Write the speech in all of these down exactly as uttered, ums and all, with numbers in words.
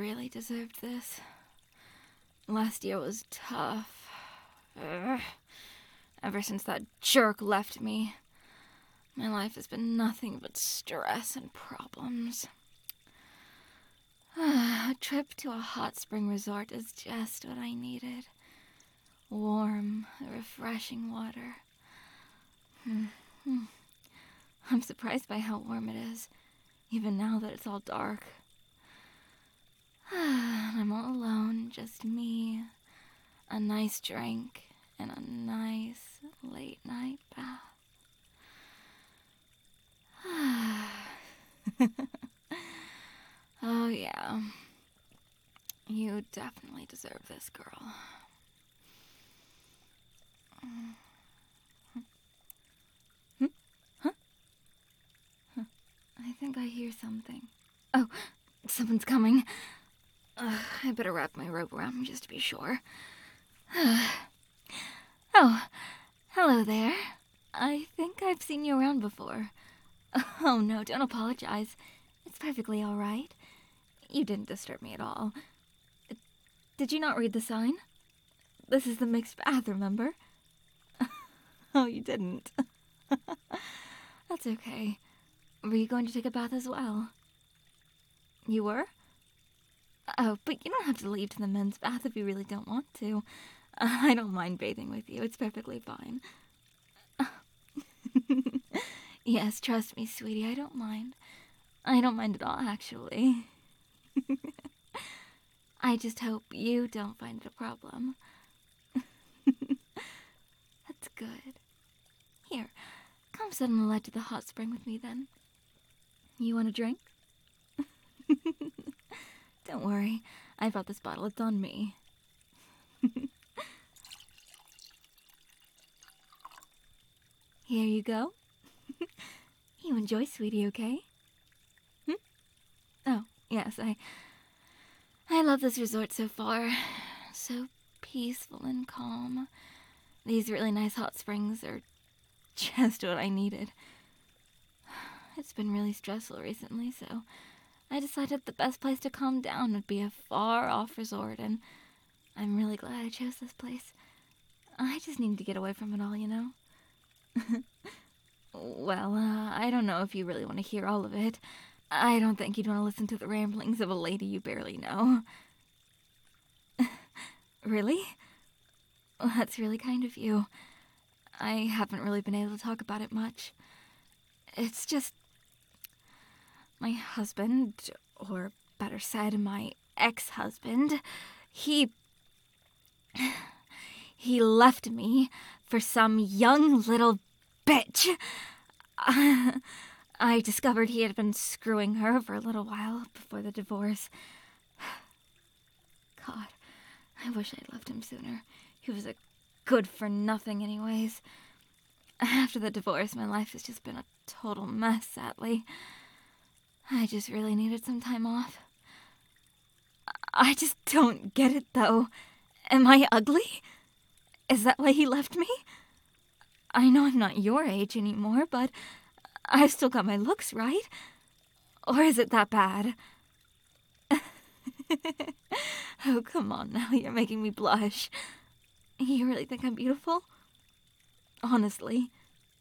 really deserved this. Last year was tough. Ugh. Ever since that jerk left me, my life has been nothing but stress and problems. A trip to a hot spring resort is just what I needed. Warm, refreshing water. Hmm. I'm surprised by how warm it is, even now that it's all dark. I'm all alone, just me, a nice drink, and a nice late night bath. Oh yeah, you definitely deserve this, girl. Hmm? Huh? Huh. I think I hear something. Oh, someone's coming. Uh, I better wrap my robe around me just to be sure. Oh, hello there. I think I've seen you around before. Oh no, don't apologize. It's perfectly all right. You didn't disturb me at all. Did you not read the sign? This is the mixed bath, remember? Oh, you didn't. That's okay. Were you going to take a bath as well? You were? Oh, but you don't have to leave to the men's bath if you really don't want to. Uh, I don't mind bathing with you. It's perfectly fine. Yes, trust me, sweetie, I don't mind. I don't mind at all, actually. I just hope you don't find it a problem. That's good. Here, come sit on the ledge of the hot spring with me, then. You want a drink? Don't worry, I brought this bottle. It's on me. Here you go. You enjoy, sweetie, okay? Hmm? Oh, yes, I... I love this resort so far. So peaceful and calm. These really nice hot springs are just what I needed. It's been really stressful recently, so I decided the best place to calm down would be a far-off resort, and I'm really glad I chose this place. I just need to get away from it all, you know? Well, uh, I don't know if you really want to hear all of it. I don't think you'd want to listen to the ramblings of a lady you barely know. Really? Well, that's really kind of you. I haven't really been able to talk about it much. It's just... my husband, or better said, my ex-husband, he... he left me for some young little bitch. I discovered he had been screwing her for a little while before the divorce. God, I wish I'd left him sooner. He was a good-for-nothing anyways. After the divorce, my life has just been a total mess, sadly. I just really needed some time off. I just don't get it, though. Am I ugly? Is that why he left me? I know I'm not your age anymore, but I've still got my looks, right? Or is it that bad? Oh, come on now, you're making me blush. You really think I'm beautiful? Honestly.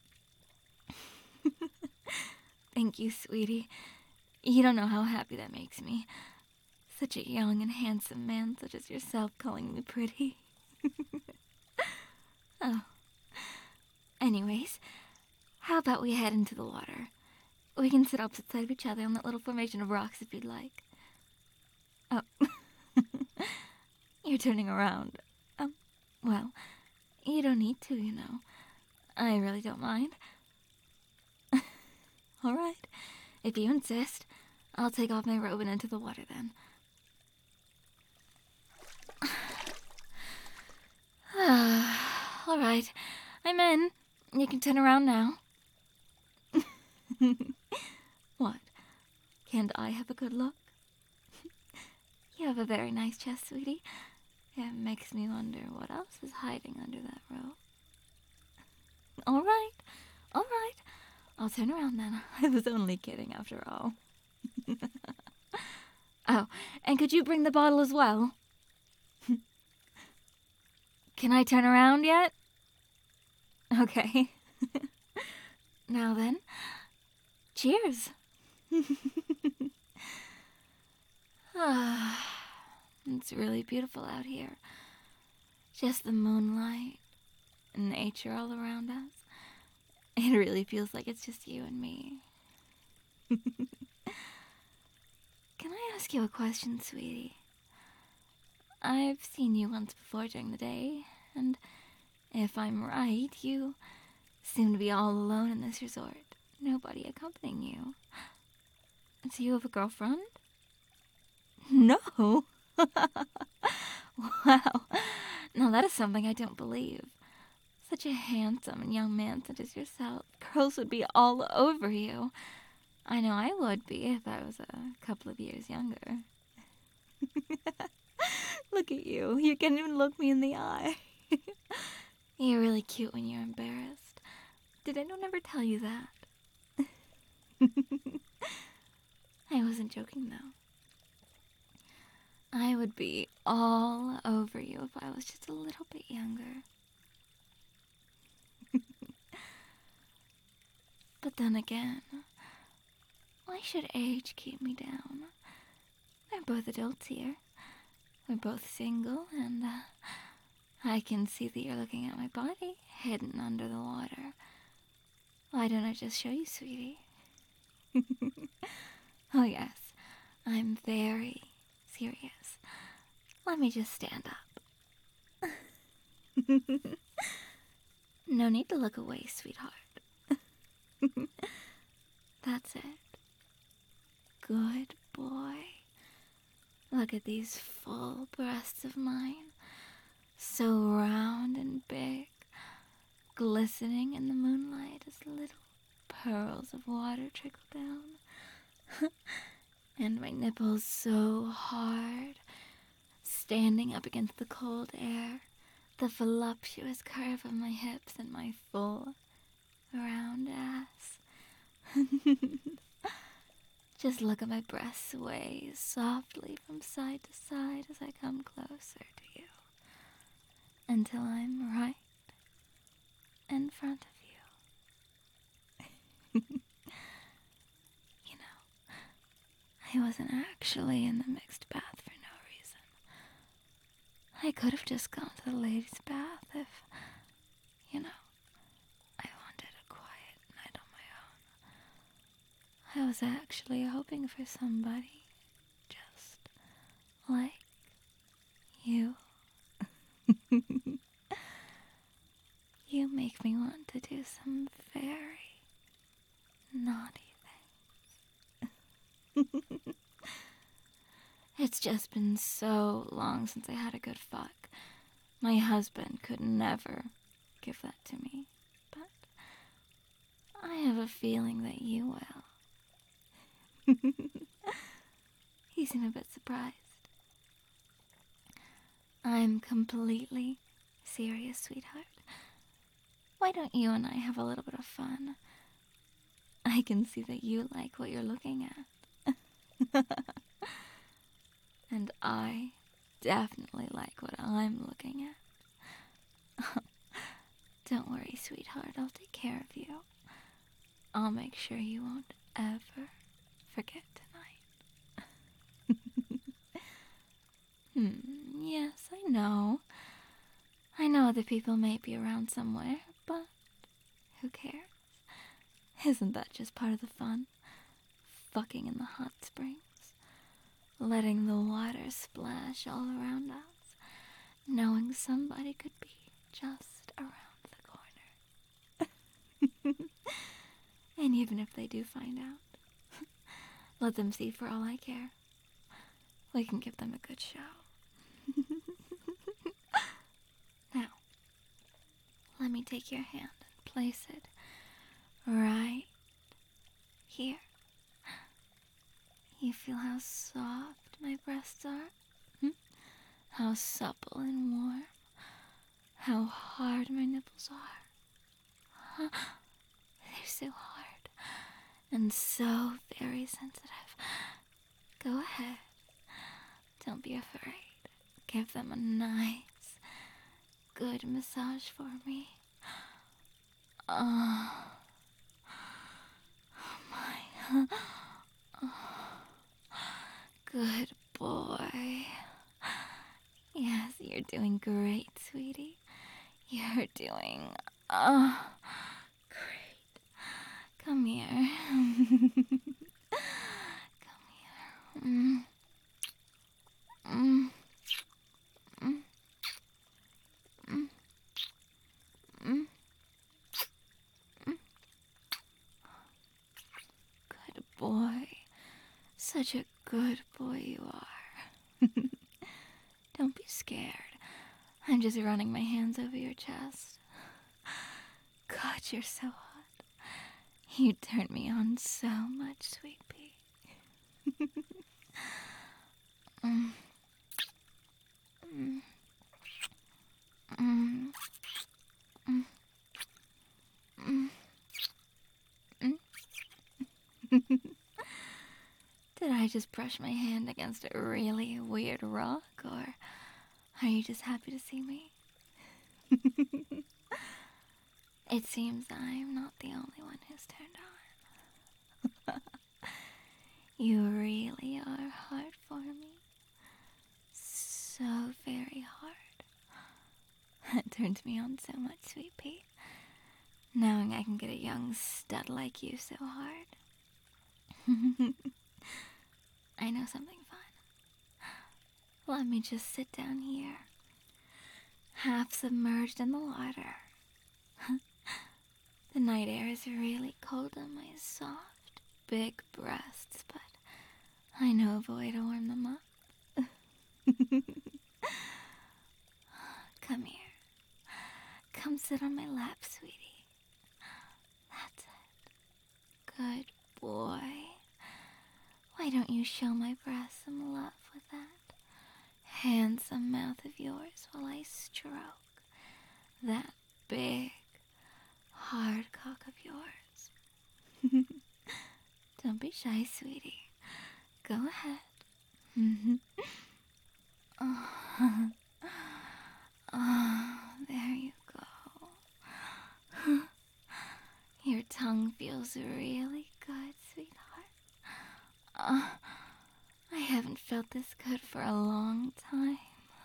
Thank you, sweetie. You don't know how happy that makes me. Such a young and handsome man such as yourself calling me pretty. Oh. Anyways, how about we head into the water? We can sit opposite side of each other on that little formation of rocks if you'd like. Oh. You're turning around. Um, well, you don't need to, you know. I really don't mind. All right. If you insist, I'll take off my robe and into the water then. All right. I'm in. You can turn around now. What? Can't I have a good look? You have a very nice chest, sweetie. It makes me wonder what else is hiding under that robe. All right. All right. I'll turn around then. I was only kidding after all. Oh, and could you bring the bottle as well? Can I turn around yet? Okay. Now then, cheers. Ah, it's really beautiful out here. Just the moonlight and nature all around us. It really feels like it's just you and me. Can I ask you a question, sweetie? I've seen you once before during the day, and if I'm right, you seem to be all alone in this resort. Nobody accompanying you. Do you have a girlfriend? No. Wow. Now that is something I don't believe. Such a handsome and young man such as yourself. Girls would be all over you. I know I would be if I was a couple of years younger. Look at you. You can't even look me in the eye. You're really cute when you're embarrassed. Did anyone ever tell you that? I wasn't joking, though. I would be all over you if I was just a little bit younger. But then again, why should age keep me down? We're both adults here. We're both single, and uh, I can see that you're looking at my body hidden under the water. Why don't I just show you, sweetie? Oh, yes, I'm very serious. Let me just stand up. No need to look away, sweetheart. That's it. Good boy. Look at these full breasts of mine. So round and big, glistening in the moonlight as little pearls of water trickle down. And my nipples so hard, standing up against the cold air, the voluptuous curve of my hips and my full, round ass. Just look at my breasts sway softly from side to side as I come closer to you, until I'm right in front of you. You know, I wasn't actually in the mixed bath for no reason. I could have just gone to the ladies' bath if, you know, I wanted a quiet night on my own. I was actually hoping for somebody just like you. You make me want to do some very naughty things. It's just been so long since I had a good fuck. My husband could never give that to me, but I have a feeling that you will. He seemed a bit surprised. I'm completely serious, sweetheart. Why don't you and I have a little bit of fun? I can see that you like what you're looking at. And I definitely like what I'm looking at. Don't worry, sweetheart. I'll take care of you. I'll make sure you won't ever forget tonight. Hmm, yes, I know. I know other people may be around somewhere, but who cares? Isn't that just part of the fun? Fucking in the hot springs. Letting the water splash all around us. Knowing somebody could be just around the corner. And even if they do find out, let them see for all I care. We can give them a good show. Now, let me take your hand and place it right here. You feel how soft my breasts are? Hmm? How supple and warm? How hard my nipples are? Huh? They're so hard and so very sensitive. Go ahead. Don't be afraid. Give them a nice, good massage for me. Oh, oh my. Oh, good boy. Yes, you're doing great, sweetie. You're doing, oh, great. Come here. Come here. Mm. Mm. Mm. Mm. Mm. Mm. Good boy. Such a good boy you are. Don't be scared. I'm just running my hands over your chest. God, you're so hot. You turned me on so much, sweet pea. mm. Mm. Mm. Mm. Mm. Mm. Did I just brush my hand against a really weird rock, or are you just happy to see me? It seems I'm not the only one who's turned on. You really are hard for me. So very hard. It turns me on so much, sweet pea. Knowing I can get a young stud like you so hard. I know something fun. Let me just sit down here, half submerged in the water. The night air is really cold on my soft, big breasts, but I know a way to warm them up. Come here. Come sit on my lap, sweetie. That's it. Good boy. Why don't you show my breasts some love with that handsome mouth of yours while I stroke that big, hard cock of yours? Don't be shy, sweetie. Go ahead. Oh, oh, there you go. Your tongue feels really good, sweetheart. Uh, I haven't felt this good for a long time.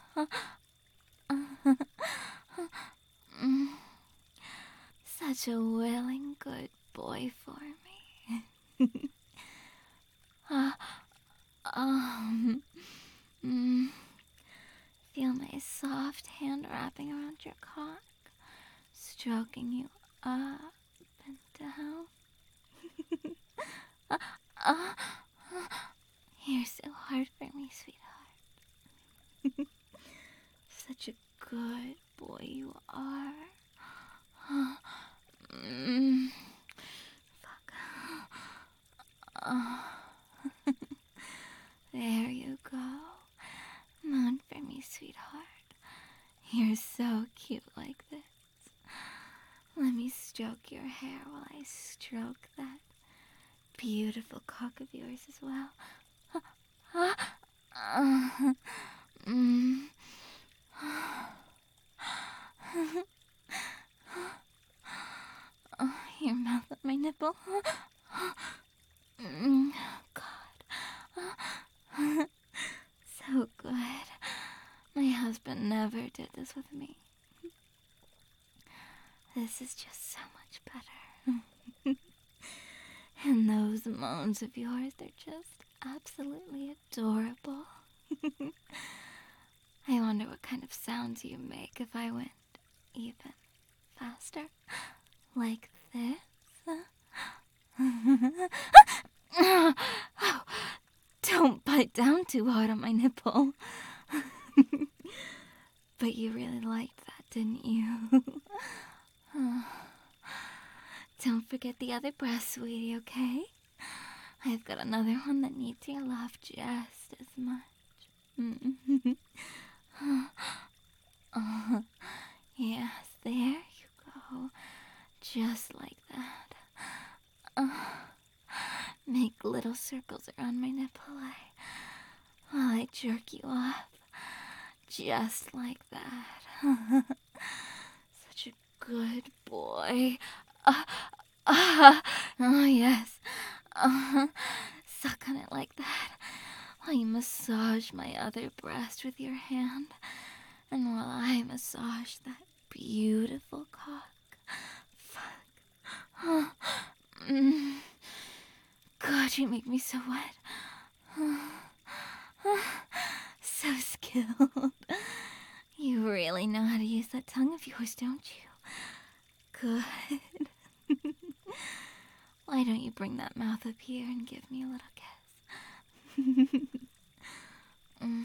Such a willing, good boy for me. uh, um, mm, feel my soft hand wrapping around your cock, stroking you up and down. uh, uh, you're so hard for me, sweetheart. Such a good boy you are. mm, fuck. Oh. There you go. Moan for me, sweetheart. You're so cute like this. Let me stroke your hair while I stroke that beautiful cock of yours as well. Uh, uh, mm. Oh, your mouth on my nipple. Mm, God. So good. My husband never did this with me. This is just so much better. And those moans of yours, they're just absolutely adorable. I wonder what kind of sounds you make if I went even faster. Like this. Oh, don't bite down too hard on my nipple. But you really liked that, didn't you? Don't forget the other breast, sweetie, okay? I've got another one that needs your love just as much. Oh, yes, there you go. Just like that. Uh, make little circles around my nipple I, while I I jerk you off. Just like that. Such a good boy. Uh, uh, oh, yes. Uh, suck on it like that while you massage my other breast with your hand. And while I massage that beautiful cock. Fuck. Oh, mm. God, you make me so wet. So skilled. You really know how to use that tongue of yours, don't you? Good. Why don't you bring that mouth up here and give me a little kiss? mm.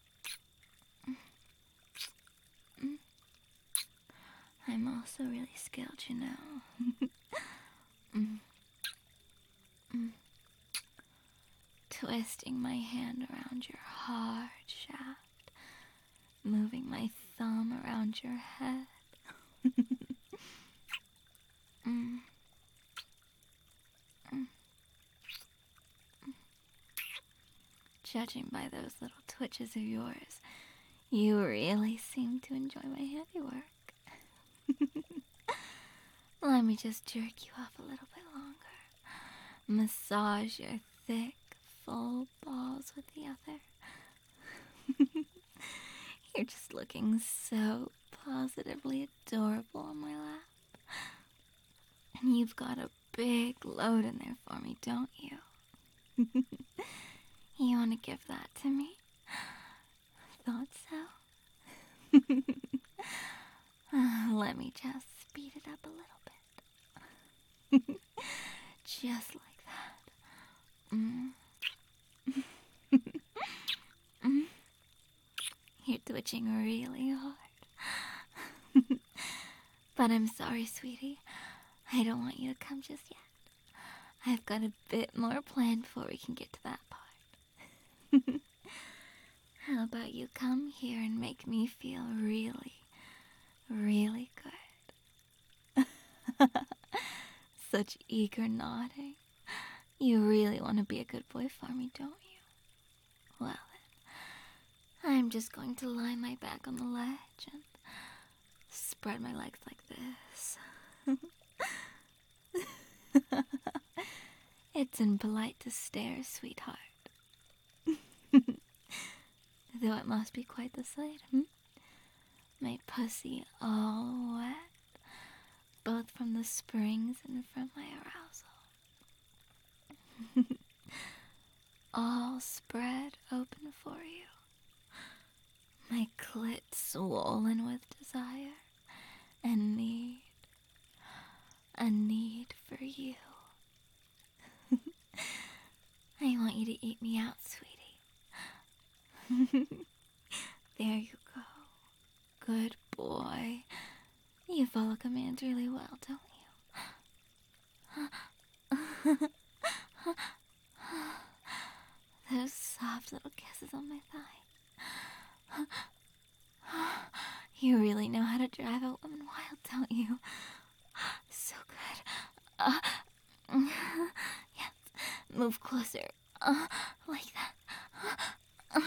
Mm. I'm also really skilled, you know. mm. Mm. Twisting my hand around your hard shaft, moving my thumb around your head. mm. Mm. Judging by those little twitches of yours, you really seem to enjoy my handiwork. Let me just jerk you off a little bit longer. Massage your thick, full balls with the other. You're just looking so positively adorable on my lap. And you've got a big load in there for me, don't you? You want to give that to me? Thought so. uh, let me just speed it up a little bit. Just like that. Mm. mm. You're twitching really hard. But I'm sorry, sweetie. I don't want you to come just yet. I've got a bit more planned before we can get to that part. How about you come here and make me feel really, really good? Such eager nodding. You really want to be a good boy for me, don't you? Well then, I'm just going to lie my back on the ledge and spread my legs like this. It's impolite to stare, sweetheart. Though it must be quite the sight, hmm? My pussy all wet, both from the springs and from my arousal. All spread open for you. My clit swollen with desire and need. A need for you. I want you to eat me out, sweetie. There you go. Good boy. You follow commands really well, don't you? Those soft little kisses on my thigh. You really know how to drive a woman wild, don't you? So good. Uh, yes. Move closer. Uh, like that. Uh,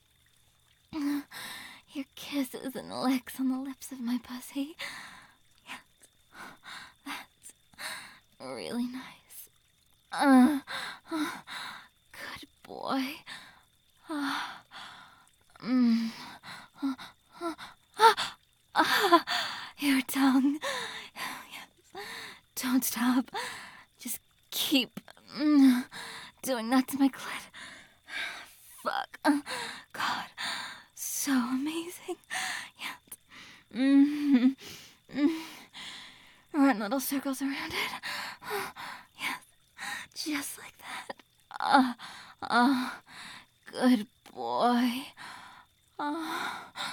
Your kisses and licks on the lips of my pussy. Yes. That's really nice. Uh, good boy. Uh, mm, uh, uh, uh, your tongue. Yes. Don't stop. Just keep mm, doing that to my clit. Fuck. Uh, God. So amazing. Yes. Mm-hmm. Mm. Run little circles around it. Yes. Just like that. Uh, uh, good boy. Uh,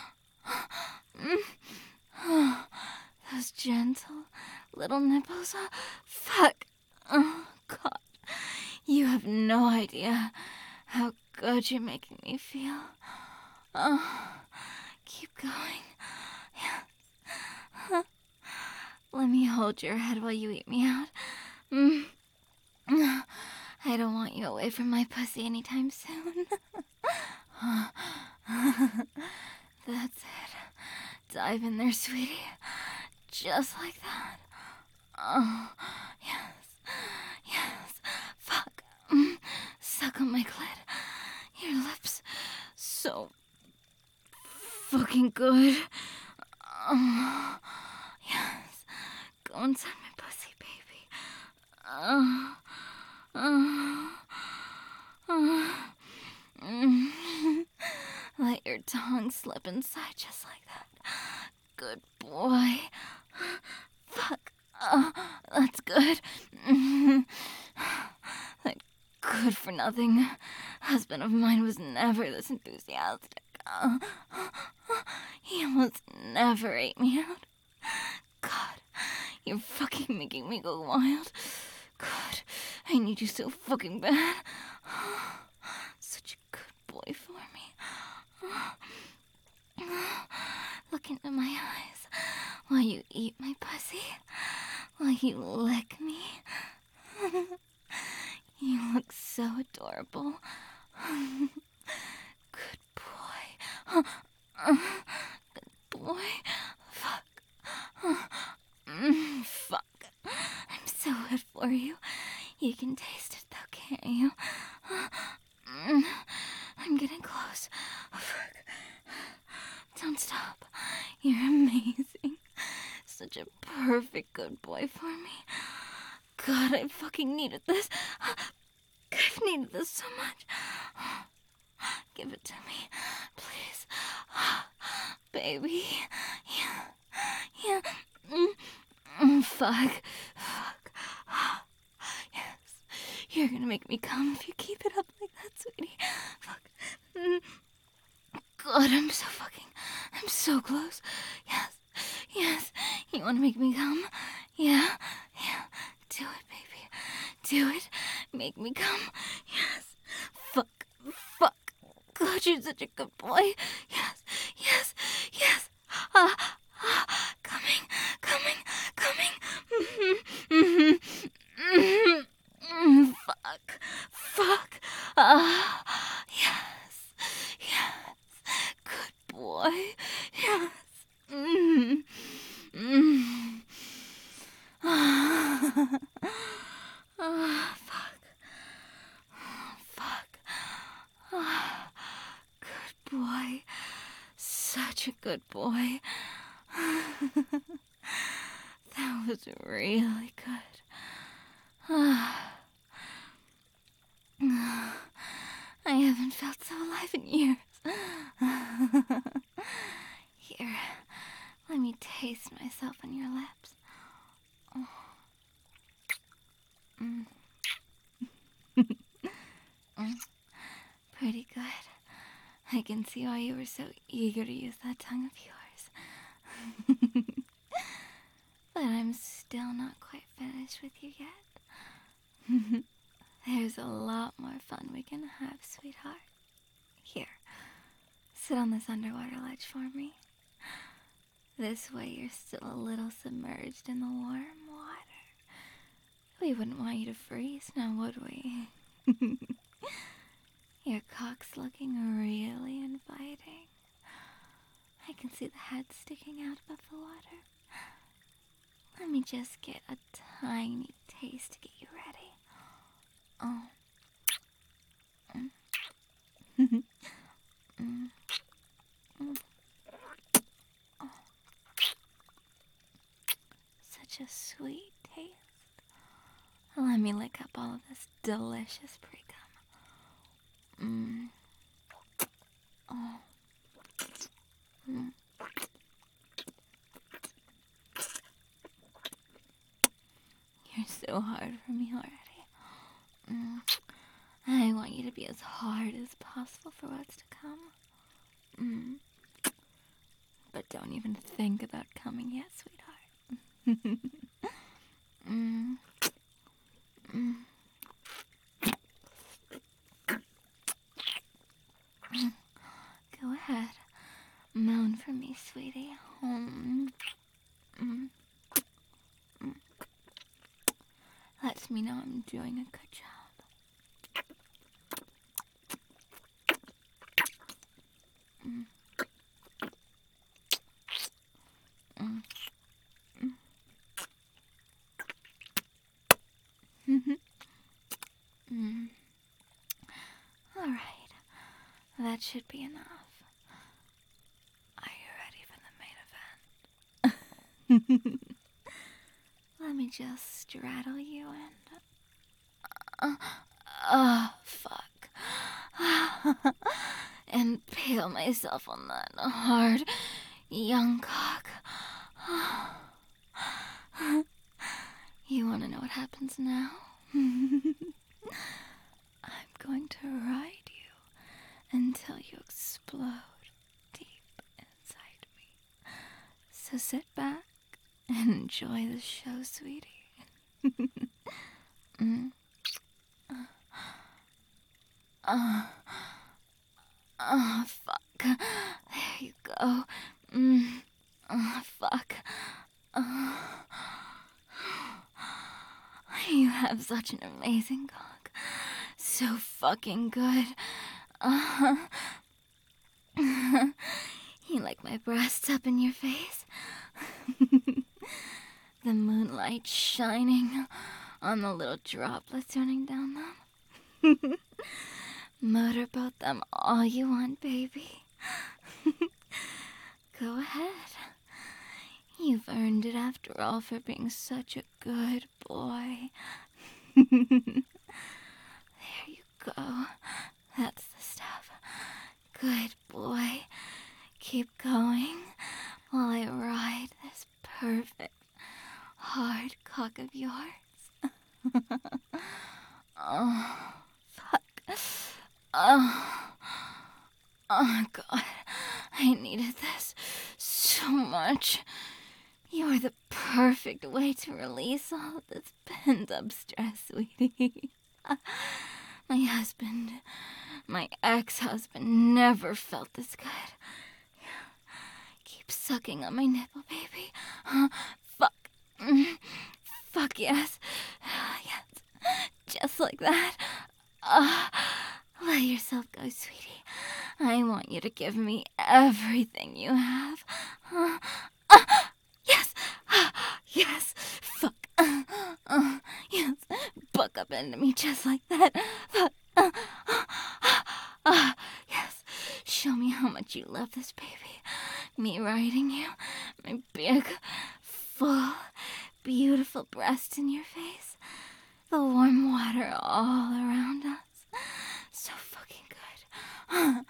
mm. Those gentle little nipples. Uh, fuck. Oh, God. You have no idea how good you're making me feel. Oh, keep going. Yes. Let me hold your head while you eat me out. Mm. I don't want you away from my pussy anytime soon. That's it. Dive in there, sweetie. Just like that. Oh, yes. Yes. Fuck. Mm. Suck on my clit. Your lips. So fucking good. Oh, yes. Go inside my pussy, baby. Oh. Oh. Oh. Mm. Let your tongue slip inside just like that. Good boy. Fuck. Oh, that's good. Mm. That good for nothing husband of mine was never this enthusiastic. Uh, he almost never ate me out. God, you're fucking making me go wild. God, I need you so fucking bad. Such a good boy for me. Look into my eyes while you eat my pussy, while you lick me. You look so adorable. Good boy. Good boy. Fuck. Mm, fuck. I'm so good for you. You can taste it though, can't you? Mm, I'm getting close. Fuck. Don't stop. You're amazing. Such a perfect good boy for me. God, I fucking needed this. I've needed this so much. Give it to me, please. Baby. Yeah. Yeah. Mm. Mm, fuck. Fuck. Yes. You're gonna make me come if you keep it up like that, sweetie. Fuck. Mm. God, I'm so fucking... I'm so close. Yes. Yes. You wanna make me come? Yeah. Yeah. Do it, baby. Do it. Make me come. Yes. Fuck. Fuck. God, you're such a good boy. Yes. Yes. Yes. Ah. Ah. Coming. Coming. Coming. Mm-hmm. Mm-hmm. Mm-hmm. Fuck. Fuck. Ah. Yes. Yes. Good boy. Yes. Mm-hmm. Mm-hmm. Ah. Ah. Fuck. Fuck. Ah. Good boy. Such a good boy. That was really good. Ah. I haven't felt so alive in years. Here, let me taste myself on your lips. Oh. Mm. Mm. Pretty good. I can see why you were so eager to use that tongue of yours. But I'm still not quite finished with you yet. There's a lot more fun we can have, sweetheart. Here, sit on this underwater ledge for me. This way you're still a little submerged in the warm water. We wouldn't want you to freeze now, would we? Your cock's looking really inviting. I can see the head sticking out above the water. Let me just get a tiny taste to get you ready. Oh. Mm. Mm. Mm. Oh. Such a sweet taste. Let me lick up all of this delicious pre-cum. Mm. Oh. Mm. You're so hard for me already. Mm. I want you to be as hard as possible for what's to come. Mm. But don't even think about coming yet, sweetheart. mm. Mm. Go ahead. Moan for me, sweetie. Mm. Mm. Mm. Lets me know I'm doing a good job. that should be enough. Are you ready for the main event? Let me just straddle you and... Uh, oh, fuck. Impale myself on that hard, young cock. You wanna know what happens now? I'm going to ride you until you explode deep inside me. So sit back and enjoy the show, sweetie. mm. uh, oh, fuck. There you go. Mm. Oh, fuck. Uh, you have such an amazing cock. So fucking good. Uh, you like my breasts up in your face? The moonlight shining on the little droplets running down them. Motorboat them all you want, baby. Go ahead. You've earned it after all for being such a good boy. There you go. That's the stuff. Good boy. Keep going while I ride this perfect hard cock of yours. Oh, fuck. Oh. Oh, God. I needed this so much. You're the perfect way to release all of this pent-up stress, sweetie. My husband, my ex-husband, never felt this good. Keep sucking on my nipple, baby. Uh, fuck. Mm. Fuck, yes. Yes. Just like that. Uh, let yourself go, sweetie. I want you to give me everything you have. Uh, uh, yes. Uh, yes. Fuck. Uh, uh, yes. Buck up into me just like that. Fuck. Uh, uh, uh, uh, yes. Show me how much you love this baby. Me riding you. My big, full, beautiful breast in your face. The warm water all around us. So fucking good.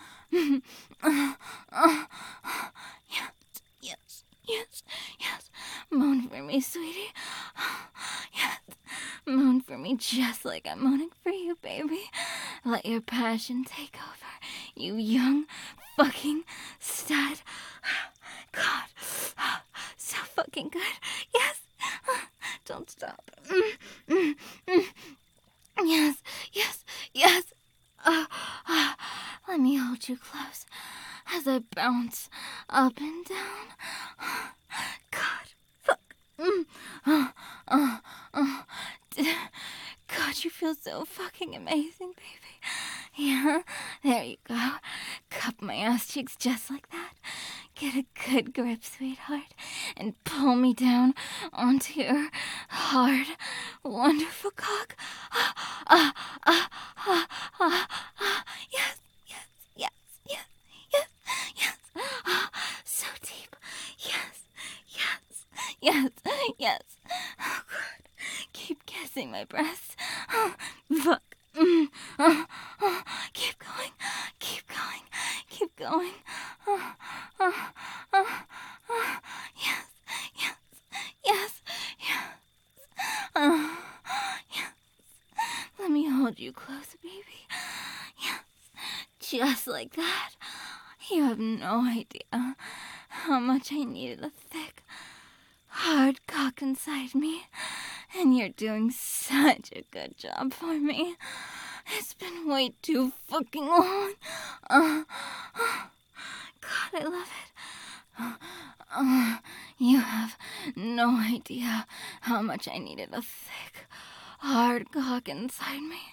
Yes, yes, yes, yes. Moan for me, sweetie. Yes. Moan for me just like I'm moaning for you, baby. Let your passion take over. You young fucking stud. God. So fucking good. Yes. Don't stop. Mm, mm, mm. Yes, yes, yes. Uh, uh, let me hold you close as I bounce up and down. God, fuck. Mm. Uh, uh, uh. God, you feel so fucking amazing, baby. Yeah, there you go. Cup my ass cheeks just like that. Get a good grip, sweetheart, and pull me down onto your hard, wonderful cock. Ah, ah, ah, ah, ah, ah. Yes, yes, yes, yes, yes, yes. Ah, so deep. Yes, yes, yes, yes. Oh, God. Keep kissing my breasts. Oh, fuck. Mm. Oh, oh. Keep going. Keep going. Keep going. Oh, oh, oh, oh. Yes, yes, yes, yes. Oh, yes. Let me hold you close, baby. Yes, just like that. You have no idea how much I needed a thick, hard cock inside me. And you're doing such a good job for me. It's been way too fucking long. Uh, uh, God, I love it. Uh, uh, you have no idea how much I needed a thick, hard cock inside me.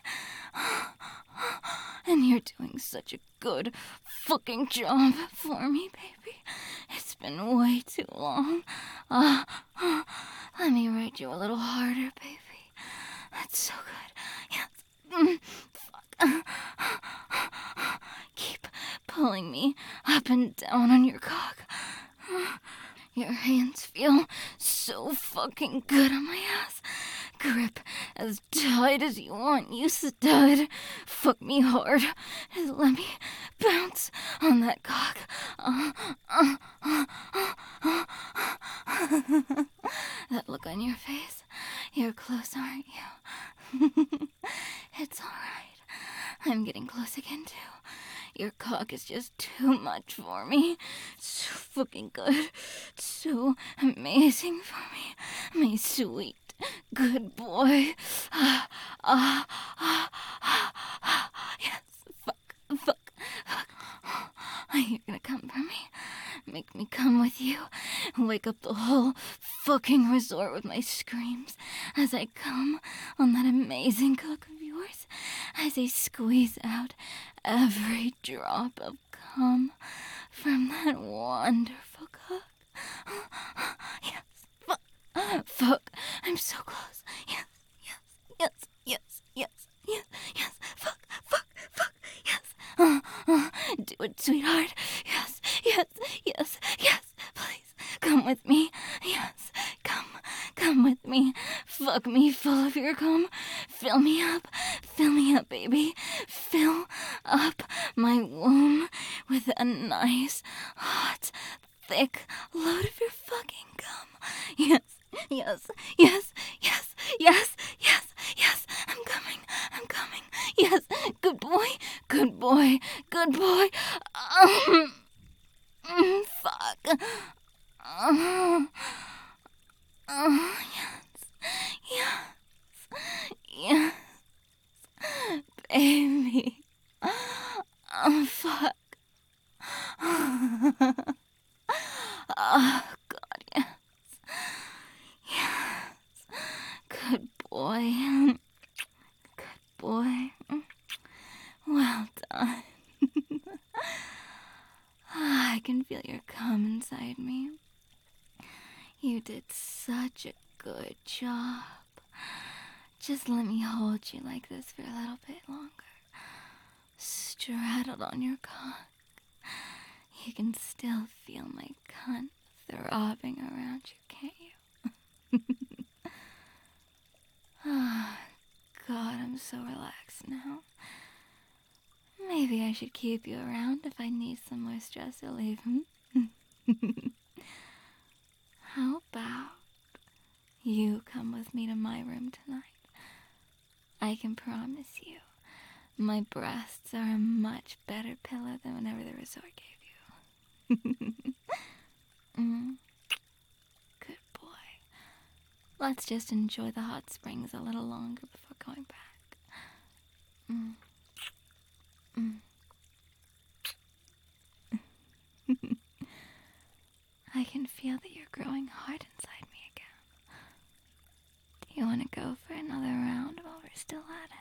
And you're doing such a good fucking job for me, baby. It's been way too long. Uh, uh, let me ride you a little harder, baby. That's so good. Yes. Mm, fuck. Uh, keep feeling me up and down on your cock. Your hands feel so fucking good on my ass. Grip as tight as you want, you stud. Fuck me hard. Just let me bounce on that cock. Uh, uh, uh, uh, uh, uh. That look on your face. You're close, aren't you? It's alright. I'm getting close again, too. Your cock is just too much for me. So fucking good. So amazing for me. My sweet, good boy. Ah, ah, ah, ah, ah. Yes, fuck, fuck, fuck. You're gonna come for me. Make me come with you. Wake up the whole fucking resort with my screams as I come on that amazing cock of yours, as I squeeze out every drop of cum from that wonderful cock. Yes, fuck, fuck, I'm so close. Yes, yes, yes, yes, yes, yes, yes, fuck, fuck, fuck, yes. Uh, uh, do it, sweetheart. Yes, yes, yes, yes, please, come with me. Yes, come, come with me. Fuck me full of your cum. Fill me up, fill me up, baby. Fill up my womb with a nice, hot, thick load of your fucking cum. Yes, yes, yes, yes, yes, yes, yes, I'm coming, I'm coming. Yes, good boy, good boy, good boy. Um, mm, fuck. Uh, uh, yes, yes, yes, baby. Oh, fuck. Oh, God, yes. Yes. Good boy. Good boy. Well done. I can feel your cum inside me. You did such a good job. Just let me hold you like this for a little bit longer. Straddled on your cock. You can still feel my cunt throbbing around you, can't you? Oh, God, I'm so relaxed now. Maybe I should keep you around if I need some more stress relief. How about you come with me to my room tonight? I can promise you, my breasts are a much better pillow than whenever the resort gave you. mm. Good boy. Let's just enjoy the hot springs a little longer before going back. Mm. Mm. I can feel that you're growing hard inside me again. Do you want to go for another round while we're still at it?